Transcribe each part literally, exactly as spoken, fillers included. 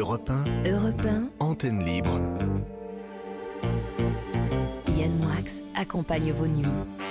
Europe un, Europe un, antenne libre. Yann Moix accompagne vos nuits.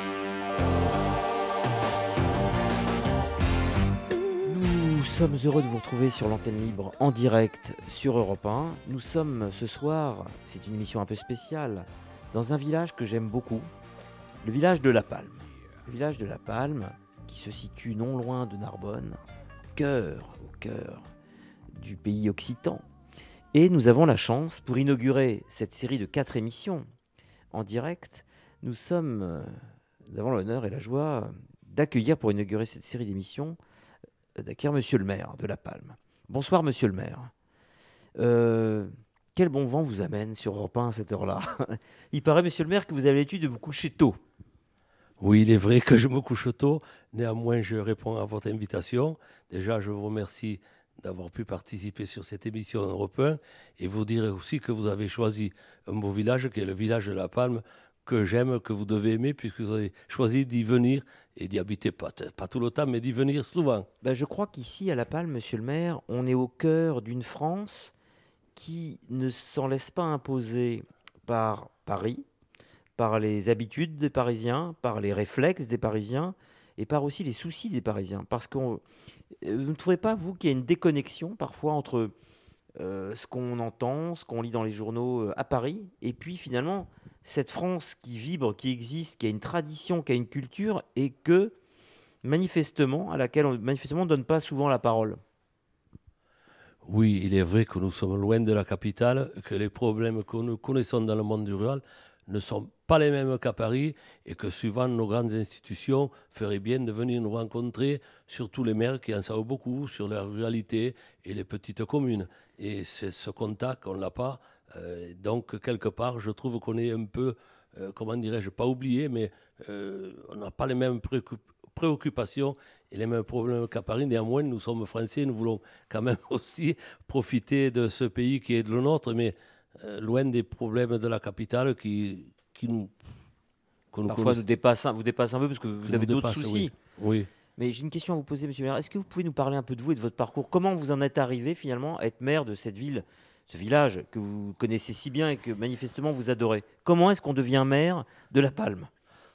Nous sommes heureux de vous retrouver sur l'antenne libre en direct sur Europe un. Nous sommes ce soir, c'est une émission un peu spéciale, dans un village que j'aime beaucoup, le village de La Palme. Le village de La Palme qui se situe non loin de Narbonne, au cœur, au cœur du pays occitan. Et nous avons la chance, pour inaugurer cette série de quatre émissions en direct, nous sommes, euh, nous avons l'honneur et la joie d'accueillir, pour inaugurer cette série d'émissions, euh, d'accueillir Monsieur le maire de La Palme. Bonsoir Monsieur le maire. Euh, quel bon vent vous amène sur Europe un à cette heure-là? Il paraît, Monsieur le maire, que vous avez l'habitude de vous coucher tôt. Oui, il est vrai que je me couche tôt. Néanmoins, je réponds à votre invitation. Déjà, je vous remercie d'avoir pu participer sur cette émission Europe un et vous dire aussi que vous avez choisi un beau village qui est le village de La Palme, que j'aime, que vous devez aimer, puisque vous avez choisi d'y venir et d'y habiter, pas, pas tout le temps, mais d'y venir souvent. Ben, je crois qu'ici, à La Palme, Monsieur le maire, on est au cœur d'une France qui ne s'en laisse pas imposer par Paris, par les habitudes des Parisiens, par les réflexes des Parisiens et par aussi les soucis des Parisiens. Parce que vous ne trouvez pas, vous, qu'il y a une déconnexion parfois entre euh, ce qu'on entend, ce qu'on lit dans les journaux euh, à Paris, et puis finalement cette France qui vibre, qui existe, qui a une tradition, qui a une culture, et que manifestement, à laquelle on manifestement, ne donne pas souvent la parole. Oui, il est vrai que nous sommes loin de la capitale, que les problèmes que nous connaissons dans le monde rural ne sont pas les mêmes qu'à Paris et que souvent nos grandes institutions feraient bien de venir nous rencontrer, surtout les maires qui en savent beaucoup sur la ruralité et les petites communes. Et c'est ce contact, on ne l'a pas. Euh, donc, quelque part, je trouve qu'on est un peu, euh, comment dirais-je, pas oublié, mais euh, on n'a pas les mêmes préoccup- préoccupations et les mêmes problèmes qu'à Paris. Néanmoins, nous sommes français, nous voulons quand même aussi profiter de ce pays qui est le nôtre, mais Euh, loin des problèmes de la capitale qui, qui nous... Que nous Parfois nous dépassent, vous dépassent un peu parce que vous avez d'autres dépasse, soucis. Oui. oui. Mais j'ai une question à vous poser, Monsieur le maire. Est-ce que vous pouvez nous parler un peu de vous et de votre parcours? Comment vous en êtes arrivé finalement à être maire de cette ville, ce village que vous connaissez si bien et que manifestement vous adorez? Comment est-ce qu'on devient maire de La Palme?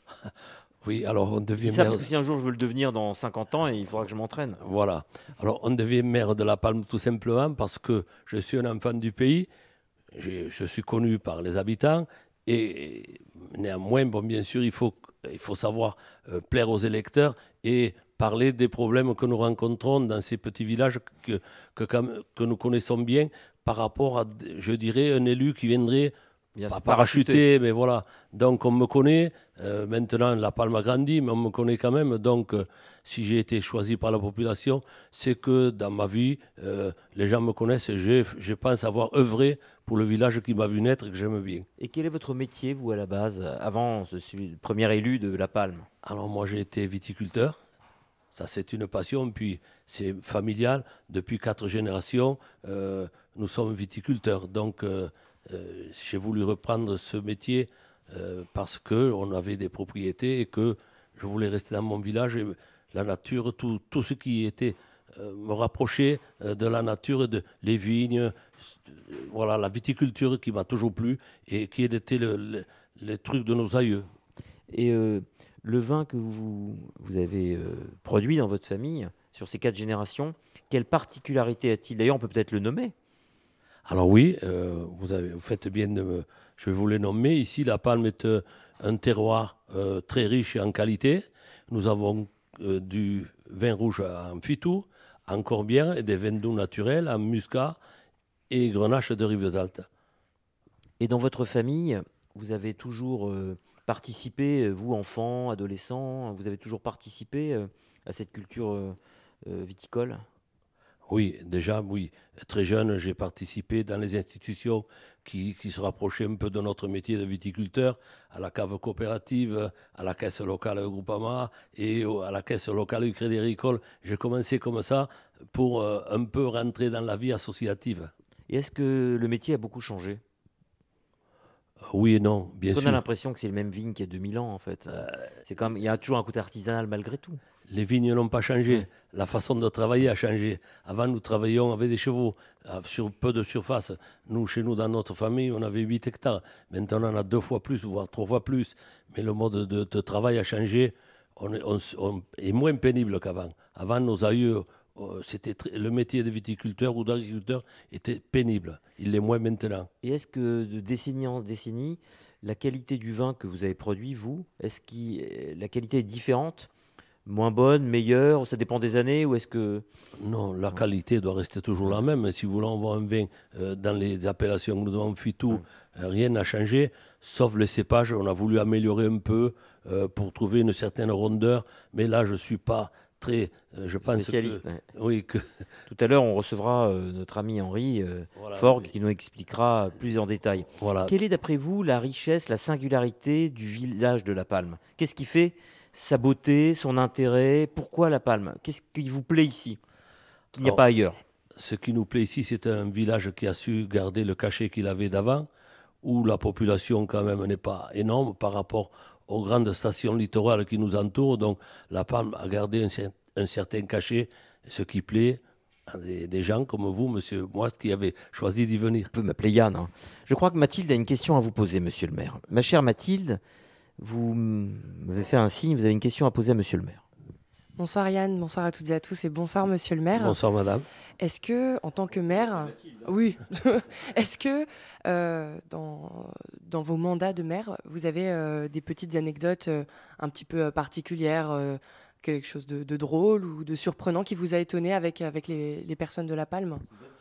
Oui, alors on devient ça maire... parce que si un jour je veux le devenir dans cinquante ans, il faudra que je m'entraîne. Voilà. Alors on devient maire de La Palme tout simplement parce que je suis un enfant du pays. Je, je suis connu par les habitants et néanmoins, bon, bien sûr, il faut, il faut savoir euh, plaire aux électeurs et parler des problèmes que nous rencontrons dans ces petits villages que, que, que nous connaissons bien par rapport à, je dirais, un élu qui viendrait Bien pas parachuté, parachuté, mais voilà. Donc on me connaît. Euh, maintenant, La Palme a grandi, mais on me connaît quand même. Donc, euh, si j'ai été choisi par la population, c'est que dans ma vie, euh, les gens me connaissent et je, je pense avoir œuvré pour le village qui m'a vu naître et que j'aime bien. Et quel est votre métier, vous, à la base, avant ce premier élu de La Palme? Alors moi, j'ai été viticulteur. Ça, c'est une passion, puis c'est familial. Depuis quatre générations, euh, nous sommes viticulteurs. Donc, euh, euh, j'ai voulu reprendre ce métier euh, parce qu'on avait des propriétés et que je voulais rester dans mon village. Et la nature, tout, tout ce qui était euh, me rapprochait euh, de la nature, de, les vignes, euh, voilà, la viticulture qui m'a toujours plu et qui était le, le, les trucs de nos aïeux. Et euh, le vin que vous, vous avez euh, produit dans votre famille, sur ces quatre générations, quelle particularité a-t-il? D'ailleurs, on peut peut-être le nommer. Alors oui, euh, vous, avez, vous faites bien de me... Je vais vous les nommer. Ici, La Palme est euh, un terroir euh, très riche en qualité. Nous avons euh, du vin rouge en Fitou, en Corbière, et des vins doux naturels en Muscat et Grenache de Rivesaltes. Et dans votre famille, vous avez toujours... Euh, participé, vous, enfant, adolescent, vous avez toujours participé euh, à cette culture euh, euh, viticole? Oui, déjà, oui. Très jeune, j'ai participé dans les institutions qui, qui se rapprochaient un peu de notre métier de viticulteur, à la cave coopérative, à la caisse locale Groupama et à la caisse locale du Crédit Agricole. J'ai commencé comme ça pour euh, un peu rentrer dans la vie associative. Et est-ce que le métier a beaucoup changé? Oui et non, bien Parce sûr. qu'on a l'impression que c'est le même vigne qu'il y a deux mille ans, en fait. Euh, c'est quand même, il y a toujours un côté artisanal malgré tout. Les vignes n'ont pas changé. Oui. La façon de travailler a changé. Avant, nous travaillions avec des chevaux, euh, sur peu de surface. Nous, chez nous, dans notre famille, on avait huit hectares. Maintenant, on a deux fois plus, voire trois fois plus. Mais le mode de, de travail a changé. On est, on, on est moins pénible qu'avant. Avant, nos aïeux, euh, c'était très- le métier de viticulteur ou d'agriculteur était pénible. Il l'est moins maintenant. Et est-ce que de décennie en décennie, la qualité du vin que vous avez produit, vous, est-ce que la qualité est différente, moins bonne, meilleure, ça dépend des années, ou est-ce que... Non, la qualité doit rester toujours la même. Si vous voulez avoir un vin euh, dans les appellations que nous avons Fitou, Ouais. euh, rien n'a changé, sauf les cépages. On a voulu améliorer un peu euh, pour trouver une certaine rondeur, mais là, je ne suis pas très... euh, je pense Spécialiste, que, ouais. oui, que Tout à l'heure, on recevra euh, notre ami Henri euh, Voilà, Forgue oui. qui nous expliquera plus en détail. voilà. Quelle est, d'après vous, la richesse, la singularité du village de La Palme? Qu'est-ce qui fait sa beauté, son intérêt? Pourquoi La Palme? Qu'est-ce qui vous plaît ici, qu'il n'y a Alors, pas ailleurs? Ce qui nous plaît ici, c'est un village qui a su garder le cachet qu'il avait d'avant, où la population quand même n'est pas énorme par rapport aux grandes stations littorales qui nous entourent. Donc La Palme a gardé un, cer- un certain cachet, ce qui plaît à des, des gens comme vous, monsieur Moist, qui avez choisi d'y venir. Vous pouvez m'appeler Yann, hein. Je crois que Mathilde a une question à vous poser, monsieur le maire. Ma chère Mathilde, vous m'avez fait un signe, vous avez une question à poser à monsieur le maire. Bonsoir Yann, bonsoir à toutes et à tous et bonsoir monsieur le maire. Bonsoir madame. Est-ce que, en tant que maire, oui, est-ce que euh, dans, dans vos mandats de maire, vous avez euh, des petites anecdotes euh, un petit peu euh, particulières, euh, quelque chose de, de drôle ou de surprenant qui vous a étonné avec, avec les, les personnes de La Palme?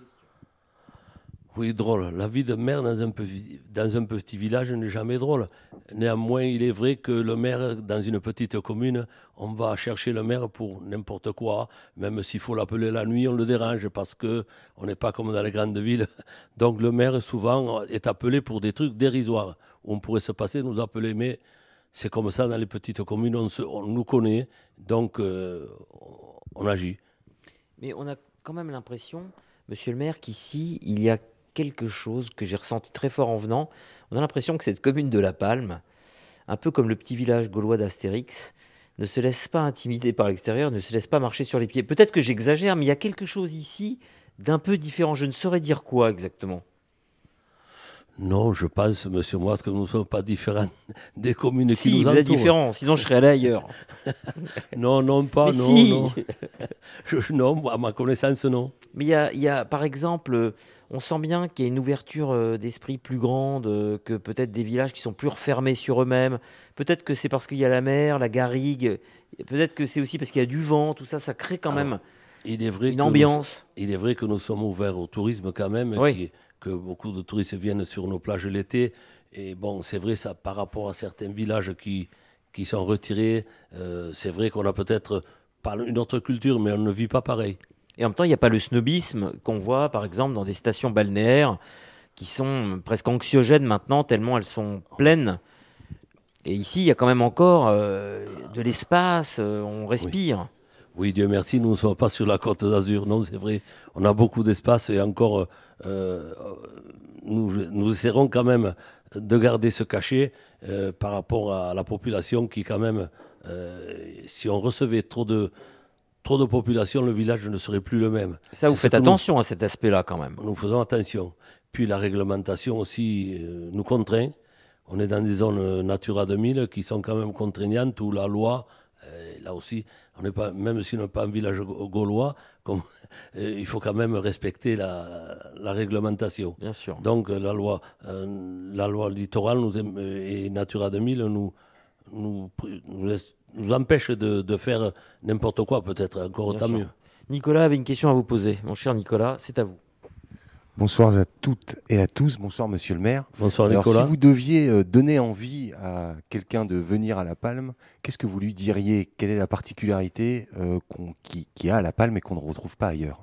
Oui, drôle. La vie de maire dans un, petit, dans un petit village n'est jamais drôle. Néanmoins, il est vrai que le maire, dans une petite commune, on va chercher le maire pour n'importe quoi. Même s'il faut l'appeler la nuit, on le dérange parce qu'on n'est pas comme dans les grandes villes. Donc le maire, souvent, est appelé pour des trucs dérisoires. On pourrait se passer de nous appeler, mais c'est comme ça dans les petites communes, on, se, on nous connaît, donc euh, on agit. Mais on a quand même l'impression, monsieur le maire, qu'ici, il y a quelque chose que j'ai ressenti très fort en venant. On a l'impression que cette commune de La Palme, un peu comme le petit village gaulois d'Astérix, ne se laisse pas intimider par l'extérieur, ne se laisse pas marcher sur les pieds. Peut-être que j'exagère, mais il y a quelque chose ici d'un peu différent. Je ne saurais dire quoi exactement. Non, je pense, monsieur Moise, que nous ne sommes pas différents des communes qui Si, nous vous entourent. êtes différent, sinon je serais allé ailleurs. Non, non, pas, Mais non, si. non. Je- non, à ma connaissance, non. Mais il y a, il y a, par exemple, euh, on sent bien qu'il y a une ouverture euh, d'esprit plus grande euh, que peut-être des villages qui sont plus refermés sur eux-mêmes. Peut-être que c'est parce qu'il y a la mer, la garrigue. Peut-être que c'est aussi parce qu'il y a du vent. Tout ça, ça crée quand même Il est vrai une que ambiance. Nous, il est vrai que nous sommes ouverts au tourisme quand même, Oui. qui- que beaucoup de touristes viennent sur nos plages l'été. Et bon, c'est vrai, ça, par rapport à certains villages qui, qui sont retirés, euh, c'est vrai qu'on a peut-être pas une autre culture, mais on ne vit pas pareil. Et en même temps, il n'y a pas le snobisme qu'on voit, par exemple, dans des stations balnéaires qui sont presque anxiogènes maintenant, tellement elles sont pleines. Et ici, il y a quand même encore euh, de l'espace, euh, on respire. Oui, Dieu merci, nous ne sommes pas sur la côte d'Azur, non, c'est vrai. On a beaucoup d'espace et encore, euh, nous, nous essaierons quand même de garder ce cachet euh, par rapport à la population qui, quand même, euh, si on recevait trop de, trop de population, le village ne serait plus le même. Ça, vous C'est ce faites que nous- attention à cet aspect-là quand même. Nous faisons attention. Puis la réglementation aussi euh, nous contraint. On est dans des zones euh, Natura deux mille qui sont quand même contraignantes où la loi, euh, là aussi, on n'est pas, même si on n'est pas un village ga- gaulois, comme, euh, il faut quand même respecter la, la réglementation. Bien sûr. Donc euh, la loi, euh, la loi littorale nous, aime- euh, et Natura deux mille nous, nous, pr- nous, laisse- nous empêche de, de faire n'importe quoi, peut-être encore Bien tant sûr. mieux. Nicolas avait une question à vous poser. Mon cher Nicolas, c'est à vous. Bonsoir à toutes et à tous. Bonsoir, monsieur le maire. Bonsoir Alors, Nicolas. si vous deviez euh, donner envie à quelqu'un de venir à La Palme, qu'est-ce que vous lui diriez? Quelle est la particularité euh, qu'on- qui, qui a à La Palme et qu'on ne retrouve pas ailleurs?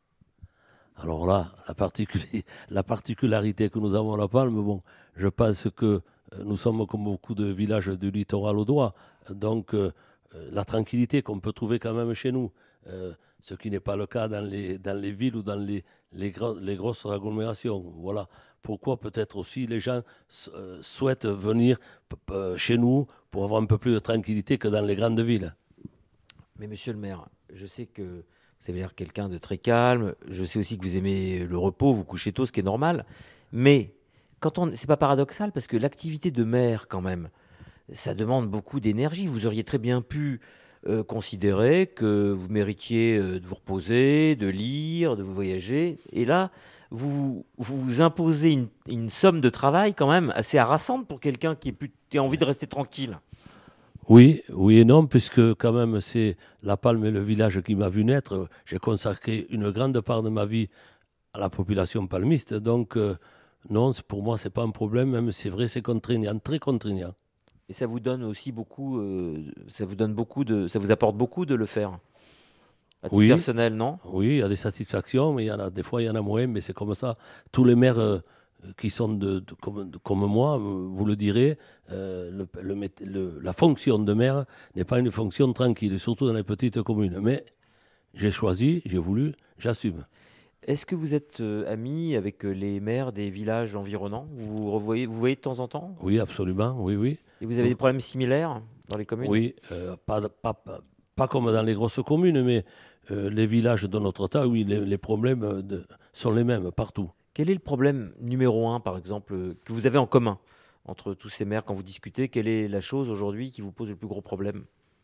Alors là, la, particuli- la particularité que nous avons à La Palme, bon, je pense que euh, nous sommes comme beaucoup de villages du littoral audois, donc euh, euh, la tranquillité qu'on peut trouver quand même chez nous, euh, ce qui n'est pas le cas dans les, dans les villes ou dans les, les, gros- les grosses agglomérations. Voilà pourquoi peut-être aussi les gens s- euh, souhaitent venir p- p- chez nous pour avoir un peu plus de tranquillité que dans les grandes villes. Mais monsieur le maire, je sais que vous avez l'air quelqu'un de très calme. Je sais aussi que vous aimez le repos, vous couchez tôt, ce qui est normal. Mais quand on, c'est pas paradoxal parce que l'activité de maire, quand même, ça demande beaucoup d'énergie. Vous auriez très bien pu euh, considérer que vous méritiez euh, de vous reposer, de lire, de vous voyager. Et là, vous vous, vous imposez une, une somme de travail quand même assez harassante pour quelqu'un qui, est plus- qui a envie de rester tranquille. Oui, oui et non, puisque quand même c'est La Palme est le village qui m'a vu naître. J'ai consacré une grande part de ma vie à la population palmiste. Donc euh, non, c'est- pour moi, c'est pas un problème, même si c'est vrai, c'est contraignant, très contraignant. Et ça vous donne aussi beaucoup, euh, ça vous donne beaucoup de, ça vous apporte beaucoup de le faire. À titre Oui. personnel, non? Oui, il y a des satisfactions, mais il y en a, des fois, il y en a moins, mais c'est comme ça. Tous les maires euh, qui sont de, de- comme, de- comme moi, euh, vous le direz, euh, le- le mét- le- la fonction de maire n'est pas une fonction tranquille, surtout dans les petites communes. Mais j'ai choisi, j'ai voulu, j'assume. Est-ce que vous êtes euh, ami avec euh, les maires des villages environnants? Vous vous revoyez, vous voyez de temps en temps? Oui, absolument, oui, oui. Et vous avez des problèmes similaires dans les communes? Oui, euh, pas, pas, pas, pas comme dans les grosses communes, mais euh, les villages de notre temps, oui, les, les problèmes euh, de- sont les mêmes partout. Quel est le problème numéro un, par exemple, euh, que vous avez en commun entre tous ces maires quand vous discutez? Quelle est la chose aujourd'hui qui vous pose le plus gros problème?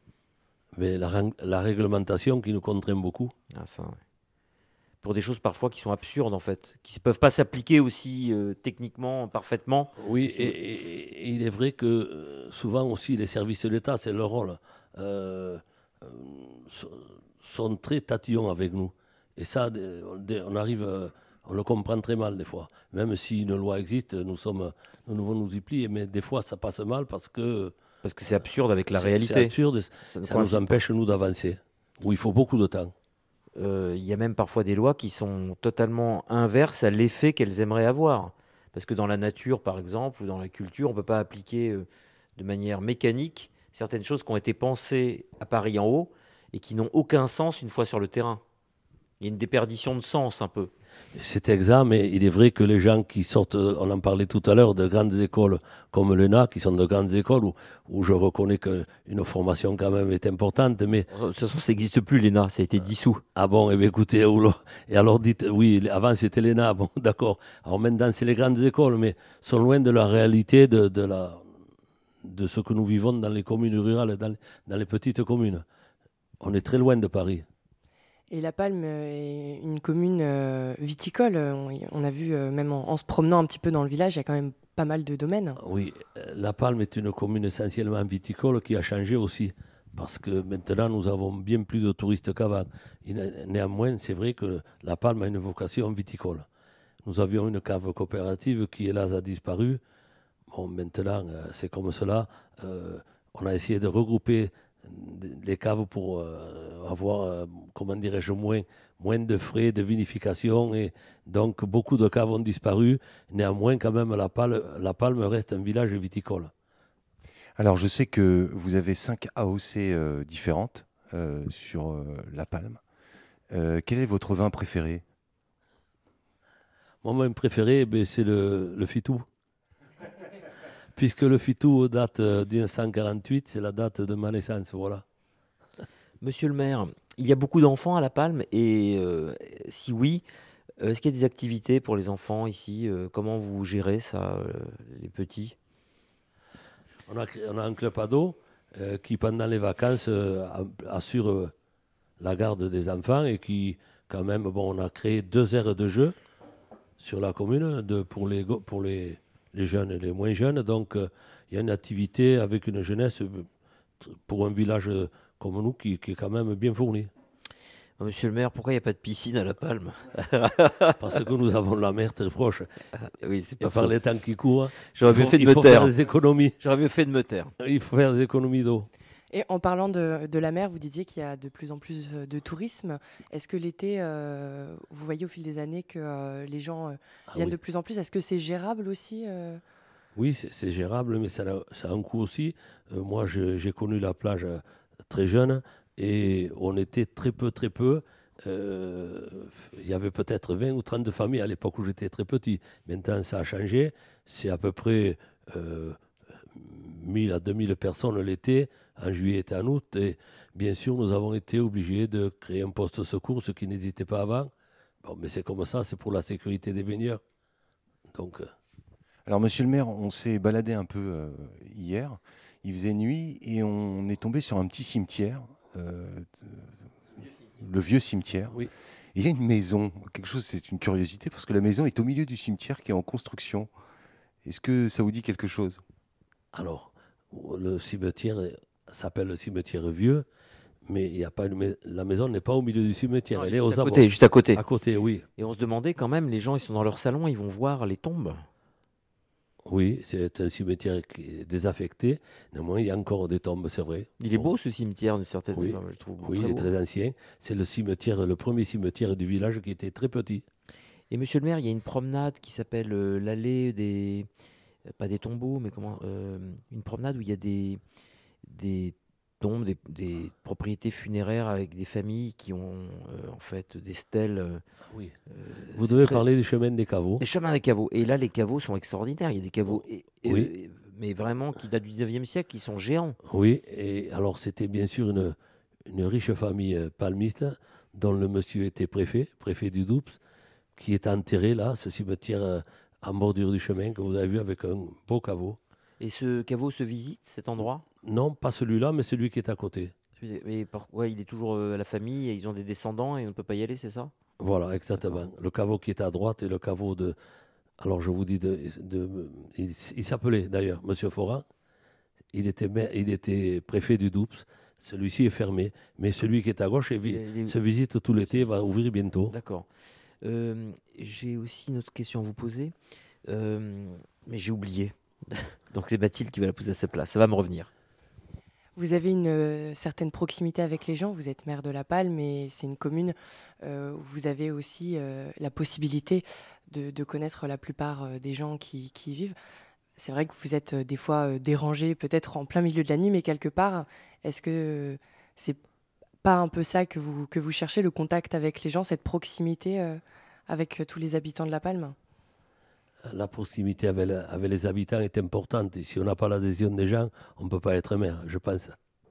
Mais la, règ- la réglementation qui nous contraint beaucoup. Ah, ça, ouais. Pour des choses parfois qui sont absurdes en fait, qui ne peuvent pas s'appliquer aussi euh, techniquement, parfaitement. Oui, Parce que- et, et- et il est vrai que euh, souvent aussi les services de l'État, c'est leur rôle, euh, euh, so- sont très tatillons avec nous. Et ça, des- des- on arrive, euh, on le comprend très mal des fois. Même si une loi existe, nous sommes, nous devons nous y plier, mais des fois ça passe mal parce que Parce que c'est absurde avec la c'est- réalité. c'est absurde, Ça ne ça nous coïncide pas. empêche nous d'avancer. Où il faut beaucoup de temps. Euh, Il y a même parfois des lois qui sont totalement inverses à l'effet qu'elles aimeraient avoir. Parce que dans la nature, par exemple, ou dans la culture, on ne peut pas appliquer euh, de manière mécanique certaines choses qui ont été pensées à Paris en haut et qui n'ont aucun sens une fois sur le terrain. Il y a une déperdition de sens un peu. C'est exact, mais il est vrai que les gens qui sortent, on en parlait tout à l'heure, de grandes écoles comme l'E N A, qui sont de grandes écoles, où, où je reconnais qu'une formation quand même est importante, mais De toute façon, ça n'existe plus, l'E N A, ça a été dissous. ah bon, eh bien, écoutez, ou là- et alors dites, oui, avant c'était l'E N A, bon d'accord, alors maintenant c'est les grandes écoles, mais sont loin de la réalité de, de, la, de ce que nous vivons dans les communes rurales, dans, dans les petites communes. On est très loin de Paris. Et La Palme euh, est une commune euh, viticole. On, on a vu, euh, même en, en se promenant un petit peu dans le village, il y a quand même pas mal de domaines. Oui, euh, La Palme est une commune essentiellement viticole qui a changé aussi, parce que maintenant nous avons bien plus de touristes qu'avant. Il n'est- Néanmoins, c'est vrai que La Palme a une vocation viticole. Nous avions une cave coopérative qui, hélas, a disparu. Bon, maintenant, euh, c'est comme cela. Euh, on a essayé de regrouper d- les caves pour euh, avoir, euh, comment dirais-je, moins, moins de frais de vinification. Et donc, beaucoup de caves ont disparu. Néanmoins, quand même, La Palme, La Palme reste un village viticole. Alors, je sais que vous avez cinq A O C euh, différentes euh, sur euh, La Palme. Euh, quel est votre vin préféré? Mon vin préféré, eh ben, c'est le, le Fitou. Puisque le Fitou date euh, de mille neuf cent quarante-huit, c'est la date de ma naissance, voilà. Monsieur le maire, il y a beaucoup d'enfants à La Palme et euh, si oui, euh, est-ce qu'il y a des activités pour les enfants ici? Euh, Comment vous gérez ça, euh, les petits? On a, créé- on a un club ado euh, qui, pendant les vacances, euh, a- assure euh, la garde des enfants et qui, quand même, bon, on a créé deux aires de jeu sur la commune de, pour, les, go- pour les, les jeunes et les moins jeunes. Donc, euh, il y a une activité avec une jeunesse euh, t- pour un village euh, comme nous qui, qui est quand même bien fourni. Monsieur le maire, pourquoi il n'y a pas de piscine à La Palme? Parce que nous avons la mer très proche. Oui, c'est Et pas par faux. les temps qui courent, J'aurais il mieux faut, fait de il me faut taire. faire des économies. J'aurais mieux fait de me taire. Il faut faire des économies d'eau. Et en parlant de, de la mer, vous disiez qu'il y a de plus en plus euh, de tourisme. Est-ce que l'été, euh, vous voyez au fil des années que euh, les gens euh, Ah viennent oui. de plus en plus? Est-ce que c'est gérable aussi euh Oui, c'est c'est gérable, mais ça a, ça a un coût aussi. Euh, moi, je- j'ai connu la plage euh, très jeune et on était très peu, très peu. Euh, Il y avait peut-être vingt ou trente familles à l'époque où j'étais très petit. Maintenant, ça a changé. C'est à peu près euh, mille à deux mille personnes l'été en juillet et en août. Et bien sûr, nous avons été obligés de créer un poste de secours, ce qui n'existait pas avant. Bon, mais c'est comme ça, c'est pour la sécurité des baigneurs. Donc, euh, Alors, monsieur le maire, on s'est baladé un peu euh, hier. Il faisait nuit et on est tombé sur un petit cimetière, euh, le vieux cimetière. oui. Et il y a une maison, quelque chose, c'est une curiosité, parce que la maison est au milieu du cimetière qui est en construction. Est-ce que ça vous dit quelque chose? Alors, le cimetière s'appelle le cimetière vieux, mais il y a pas une mais- la maison n'est pas au milieu du cimetière, Non, elle est juste aux à abords. côté, juste à côté. À côté, oui. Et on se demandait quand même, les gens, ils sont dans leur salon, ils vont voir les tombes. Oui, c'est un cimetière qui est désaffecté. Néanmoins, il y a encore des tombes, c'est vrai. Il est Bon, beau ce cimetière, d'une certaine Oui. manière, je trouve Oui, très il est beau. très ancien. C'est le cimetière, le premier cimetière du village qui était très petit. Et monsieur le maire, il y a une promenade qui s'appelle euh, l'allée des... euh, pas des tombeaux, mais comment euh, une promenade où il y a des, des tombes, des, des propriétés funéraires avec des familles qui ont euh, en fait des stèles. euh, Oui. euh, Vous c'est devez très- parler du chemin des caveaux. Des chemins des caveaux. Et là, les caveaux sont extraordinaires. Il y a des caveaux, et- et- Oui. euh, mais vraiment qui datent du dix-neuvième siècle, qui sont géants. Oui, et alors c'était bien sûr une, une riche famille euh, palmiste dont le monsieur était préfet, préfet du Doubs, qui est enterré là, ce cimetière euh, en bordure du chemin que vous avez vu avec un beau caveau. Et ce caveau se visite, cet endroit? Non, pas celui-là, mais celui qui est à côté. Celui- Mais pourquoi il est toujours euh, à la famille et ils ont des descendants et on ne peut pas y aller, c'est ça? Voilà, exactement. D'accord. Le caveau qui est à droite et le caveau de... Alors je vous dis, de, de- il, il s'appelait d'ailleurs Monsieur Forin. Il était, maire- il était préfet du Doubs. Celui-ci est fermé, mais celui qui est à gauche est vi- Il est- il est- se visite tout l'été, va ouvrir bientôt. D'accord. Euh, j'ai aussi une autre question à vous poser, euh, mais j'ai oublié. Donc c'est Mathilde qui va la poser à sa place. Ça va me revenir. Vous avez une euh, certaine proximité avec les gens. Vous êtes maire de La Palme, mais c'est une commune euh, où vous avez aussi euh, la possibilité de, de connaître la plupart euh, des gens qui, qui y vivent. C'est vrai que vous êtes euh, des fois euh, dérangé, peut-être en plein milieu de la nuit, mais quelque part, est-ce que euh, c'est pas un peu ça que vous, que vous cherchez, le contact avec les gens, cette proximité euh, avec euh, tous les habitants de La Palme? La proximité avec, le- avec les habitants est importante. Et si on n'a pas l'adhésion des gens, on ne peut pas être maire, je pense.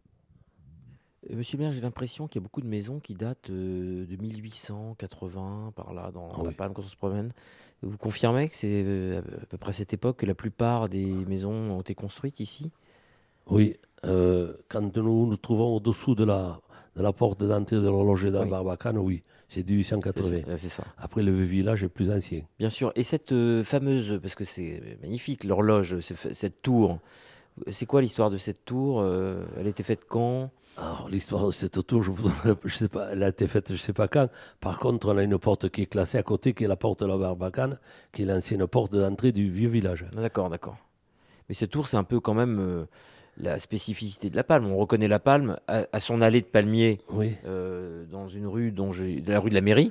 Euh, Monsieur le maire, j'ai l'impression qu'il y a beaucoup de maisons qui datent euh, de mille huit cent quatre-vingts, par là, dans La Oui. Palme, quand on se promène. Vous confirmez que c'est euh, à peu près à cette époque que la plupart des maisons ont été construites ici? Oui, euh, quand nous nous trouvons au-dessous de la, de la porte d'entrée de l'horloger dans Oui. Barbacane, oui, c'est mille huit cent C'est quatre-vingts. ça, c'est ça. Après, le vieux village est plus ancien. Bien sûr. Et cette euh, fameuse, parce que c'est magnifique, l'horloge, ce fa- cette tour, c'est quoi l'histoire de cette tour? Euh, Elle a été faite quand? Alors, l'histoire de cette tour, je vous donnerai- je sais pas, elle a été faite, je ne sais pas quand. Par contre, on a une porte qui est classée à côté, qui est la porte de la Barbacane, qui est l'ancienne porte d'entrée du vieux village. Ah, d'accord, d'accord. Mais cette tour, c'est un peu quand même euh, la spécificité de La Palme. On reconnaît La Palme à, à son allée de palmiers Oui, euh, dans une rue dont j'ai- de la rue de la mairie.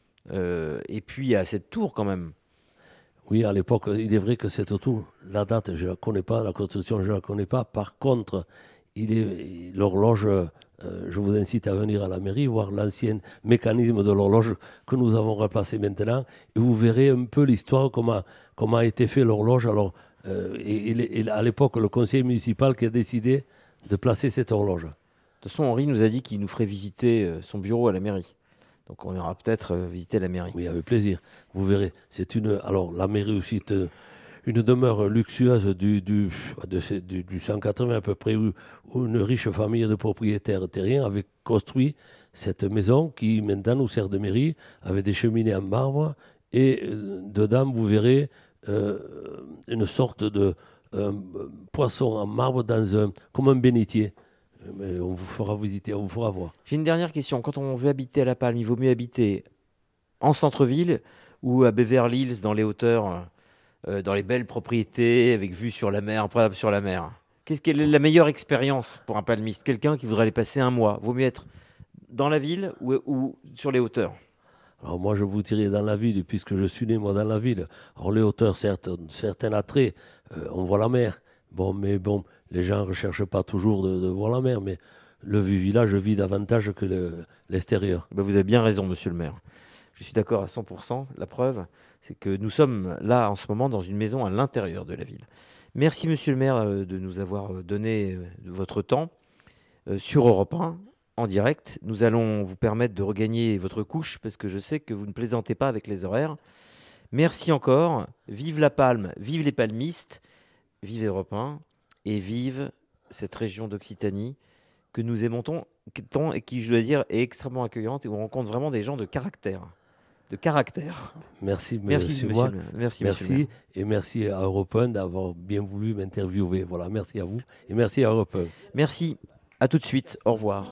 Euh, et puis à cette tour quand même. oui, à l'époque, il est vrai que cette tour, la date, je ne la connais pas, la construction, je ne la connais pas. Par contre, il est l'horloge, euh, je vous incite à venir à la mairie, voir l'ancien mécanisme de l'horloge que nous avons replacé maintenant, et vous verrez un peu l'histoire, comment, comment a été fait l'horloge. Alors, euh, et, et les- et à l'époque, le conseil municipal qui a décidé de placer cette horloge. De toute façon, Henri nous a dit qu'il nous ferait visiter euh, son bureau à la mairie. Donc on ira peut-être euh, visiter la mairie. Oui, avec plaisir. Vous verrez. C'est une. Alors, la mairie aussi est euh, une demeure luxueuse du, du, de ces- du, du cent quatre-vingts à peu près, où, où une riche famille de propriétaires terriens avait construit cette maison qui maintenant nous sert de mairie, avec des cheminées en marbre. Et euh, dedans, vous verrez euh, une sorte de euh, poisson en marbre dans un, comme un bénitier. Mais on vous fera visiter, on vous fera voir. J'ai une dernière question. Quand on veut habiter à La Palme, il vaut mieux habiter en centre-ville ou à Beverly Hills, dans les hauteurs, euh, dans les belles propriétés, avec vue sur la mer, après sur la mer? Qu'est-ce quelle est la meilleure expérience pour un palmiste? Quelqu'un qui voudrait aller passer un mois. Vaut mieux être dans la ville ou, ou sur les hauteurs? Alors moi, je vous dirais dans la ville, puisque je suis né, moi, dans la ville. Alors les hauteurs, certes, ont certains attraits, euh, on voit la mer. Bon, mais bon, les gens ne recherchent pas toujours de, de voir la mer, mais le vieux village vit davantage que le- l'extérieur. Ben, vous avez bien raison, monsieur le maire. Je suis d'accord à cent pour cent. La preuve, c'est que nous sommes là en ce moment dans une maison à l'intérieur de la ville. Merci, monsieur le maire, euh, de nous avoir euh, donné euh, de votre temps. euh, sur Europe un, en direct. Nous allons vous permettre de regagner votre couche, parce que je sais que vous ne plaisantez pas avec les horaires. Merci encore. Vive la Palme, vive les palmistes, vive Europe un, et vive cette région d'Occitanie que nous aimons tant tant et qui, je dois dire, est extrêmement accueillante et où on rencontre vraiment des gens de caractère. De caractère. Merci, Merci, monsieur. monsieur Moi. le- merci, monsieur Merci, le maire. et merci à Europe un d'avoir bien voulu m'interviewer. Voilà, merci à vous et merci à Europe un. Merci. À tout de suite. Au revoir.